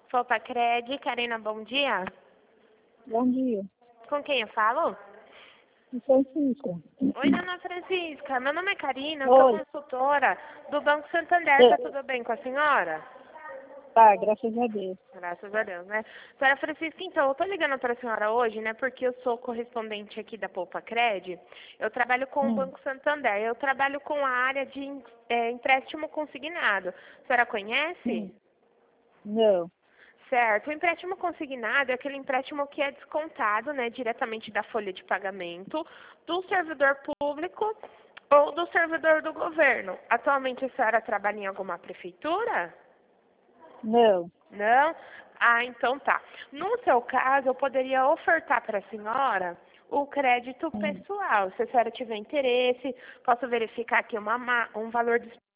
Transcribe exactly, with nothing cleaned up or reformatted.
Fopacred, Karina, bom dia. Bom dia. Com quem eu falo? Francisca. Oi, dona Francisca. Meu nome é Karina, eu Oi. sou consultora do Banco Santander. Tá É. tudo bem com a senhora? Tá, graças a Deus. Graças a Deus, né? Senhora Francisca, então, eu tô ligando para a senhora hoje, né? Porque eu sou correspondente aqui da Poupacred. Eu trabalho com o Hum. Banco Santander. Eu trabalho com a área de é, empréstimo consignado. A senhora conhece? Hum. Não. Certo. O empréstimo consignado é aquele empréstimo que é descontado, né, diretamente da folha de pagamento do servidor público ou do servidor do governo. Atualmente a senhora trabalha em alguma prefeitura? Não. Não? Ah, então tá. No seu caso, eu poderia ofertar para a senhora o crédito Hum. pessoal. Se a senhora tiver interesse, posso verificar aqui uma, ma- um valor disponível